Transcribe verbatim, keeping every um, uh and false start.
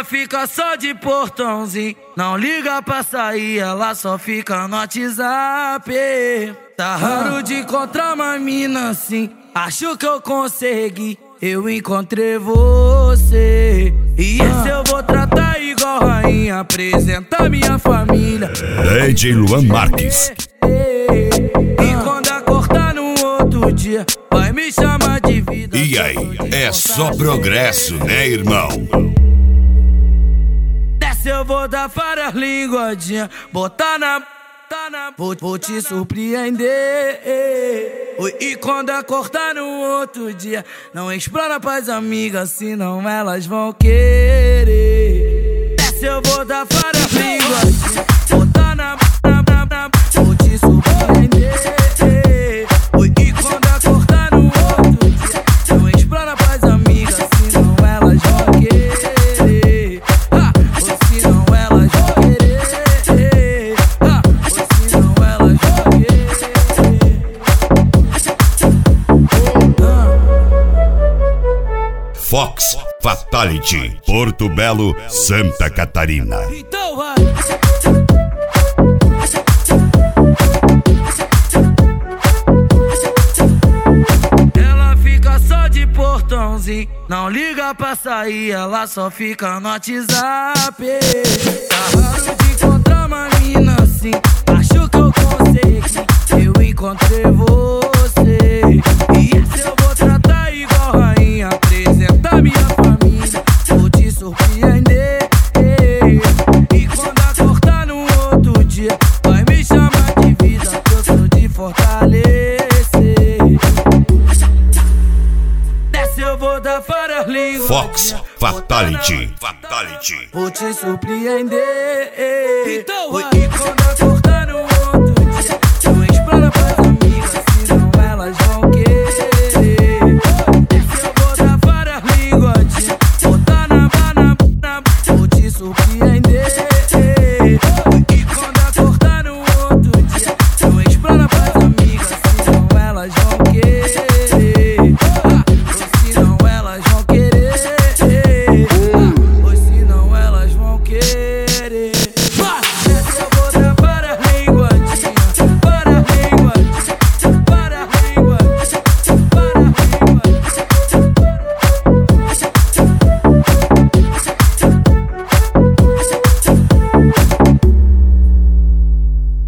Ela fica só de portãozinho, não liga pra sair, ela só fica no WhatsApp. Tá raro de encontrar uma mina assim, acho que eu consegui, eu encontrei você. E esse eu vou tratar igual rainha, apresentar minha família. D J Luan Marques. E quando acordar no outro dia, vai me chamar de vida. E aí, é só progresso, né, irmão? Desce eu vou dar várias linguadinhas, botar na... Vou, vou te surpreender. E quando acordar no outro dia, não explora pras amigas, senão elas vão querer. Desce eu vou dar várias linguadinhas, botar na... Vou te surpreender. E quando acordar no outro dia, não explora pras amigas, senão elas vão querer. Ha! Ou senão elas vão querer. Ha! Ou senão elas vão querer. Fox Fatality, Porto Belo, Santa Catarina. Então vai. Não liga pra sair, ela só fica no WhatsApp. Tá raro de encontrar uma mina assim, acho que eu consegui, eu encontrei você. E esse eu vou tratar igual rainha, apresentar minha família, vou te surpreender. E quando acordar no outro dia, vai me chamar de vida, que eu sou de fortalecer. Eu vou dar várias línguas. Fox Fatality, Fatality. Vou te surpreender. Então vai. E quando acordar